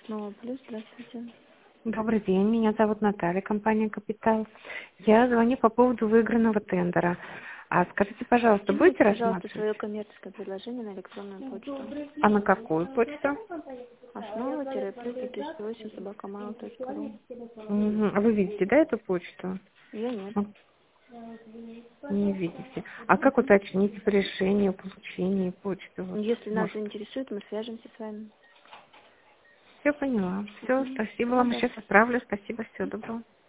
Основа плюс, здравствуйте. Добрый день, меня зовут Наталья, компания «Капитал». Я звоню по поводу выигранного тендера. А скажите, пожалуйста, Скиньте, будете пожалуйста, рассматривать? свое коммерческое предложение на электронную почту. А на какую почту? Основа-плюс-2008 А вы видите, да, эту почту? Я нет. Ну, не видите. А как уточнить решение получения почты? Вот, Если нас может, заинтересует, мы свяжемся с вами. все поняла. Все, спасибо вам. Сейчас Удачи. отправлю. Спасибо, всего доброго.